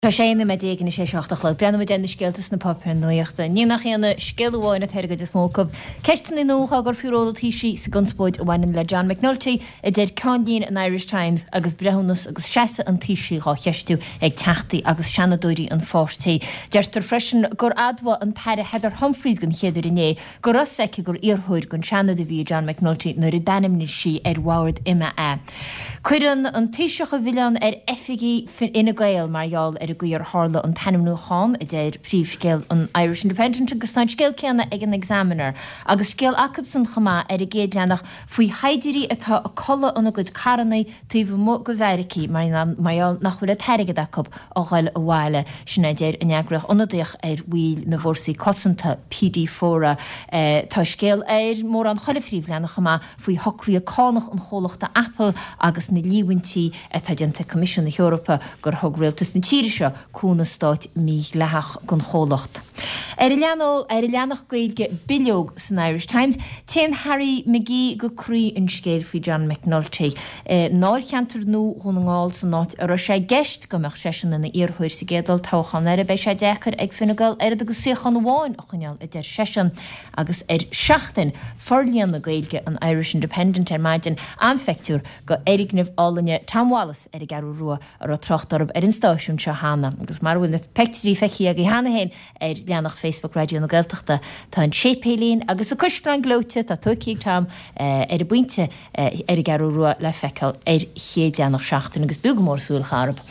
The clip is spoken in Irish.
Tá séna me dégan sé seachtalá brenn déna scialtas na papir nuoachta. Ní nach chéanna scéalháinna teirgad is mócab. Ceistan in nócha gur fiúróla tíí sa gunspóid a bhhain le John McNulty a déad cáín an Irish Times agus brehannas agus seasa an tíí á cheistú ag teachtaí agus seanadóirí an fórtaí. Deirtar freisin gur adha an teire Heather Humphreys gan chéidir inné, gur osaice gur iarthúir gon seanada bhí John McNulty nuair a danimni si bhhard imime é. Cuireann an tíiseach a bhilleann effigií ina gael marall a guir hála an tanimnú cháin a déir príomhscéal an Irish Independent agus náid scéal céanna ag an examiner agus scéal acabsan chamá a géad leannach faoi haidirí atá a colla an a gud caranaí taobh mó go bhheiricí marall nach bhfuil a teirigad acab á ghail a bhhaile sinna déir a neagrach onadaíoch bhuiil na bhórsaí cosanta PD fóra tá scéal mór an choilefríomh leannach chamá faoi hochraí a cánach an chólachta Apple agus na líhaintí tá dianta Comisiún na Eorpa gur thug réaltas na tíiri cúna stáit mí lethach gon chólacht. Leannach gailge bileog san Irish Times, téan Harry McGee go crí an scéal fao John McNulty. Náir cheantar nó chun ngáil san náit ar sé geist gomach sesin na iarthúir sa gédal táchan bei sé dechar ag finnegal agus suchan bháin a chuneal i d sesin agus seachtain forlíon na gailge an Irish Independent maidin anfeictúr go éignimh álanne Tom Wallace a garú rua ar a trochtarb an stáisiún se hána. Agus mar bhfuil na pectorí feici a hána héin leannach Facebook radio na Gaeltachta tá an sépélín agus a cusran glóte tá tuciigh tam a buinte a garú rua le feiceil chéad leannach seachtain agus bugamór súil charb.